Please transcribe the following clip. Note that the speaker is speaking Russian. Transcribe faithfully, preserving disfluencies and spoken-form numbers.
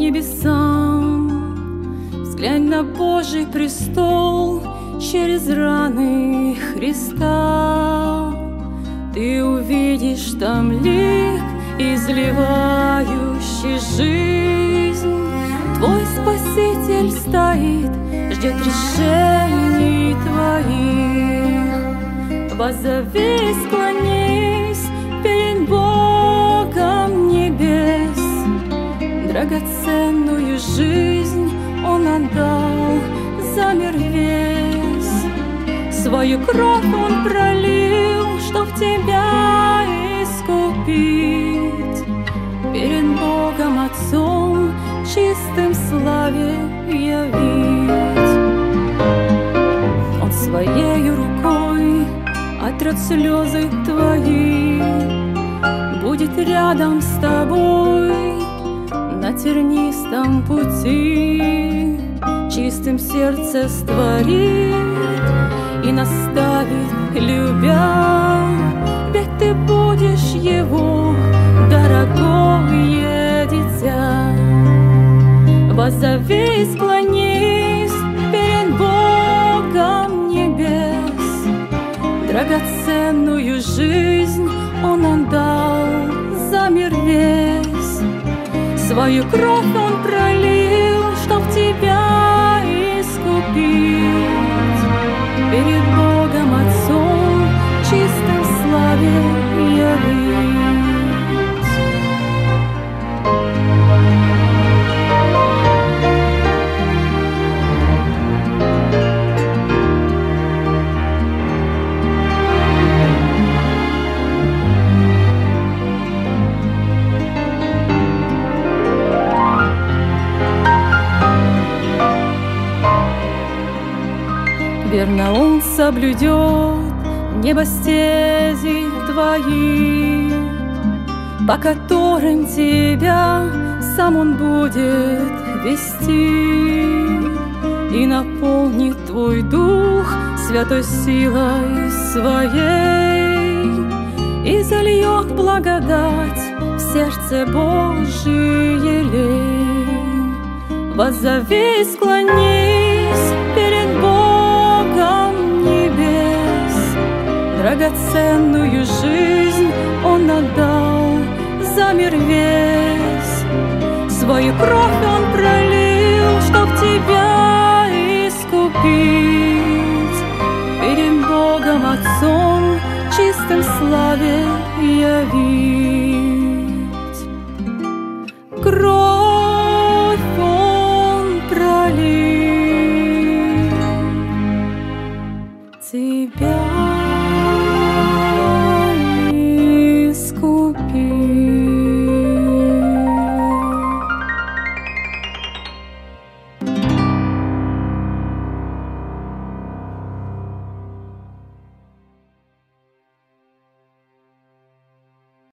небесам, взглянь на Божий престол через раны Христа. Ты увидишь там лик, изливающий жизнь. Твой Спаситель стоит, ждет решений твоих. Воззови, склонись перед Богом небес. Драгоценную жизнь Он отдал за мир весь. Свою кровь Он пролил, чтоб тебя искупить. Перед Богом Отцом чистым славе явить. Он своею рукой отрет слезы твои, будет рядом с тобой на тернистом пути. Чистым сердце створит и наставит, любя, ведь ты будешь его дорогое дитя. Воззови, склонись перед Богом небес. Драгоценную жизнь Он отдал за мир весь. Свою кровь Он пролил, чтоб тебя искупить. Перед Богом Отцом чистым славе явить. Верно Он соблюдет небостези твои, по которым тебя сам Он будет вести, и наполнит твой дух святой силой своей, и зальет благодать в сердце Божие лей. Воззови, склонись перед Богом небес. Драгоценную жизнь Он отдал за мир весь. Свою кровь Он пролил, чтоб тебя искупить. Перед Богом Отцом чистым славе явить.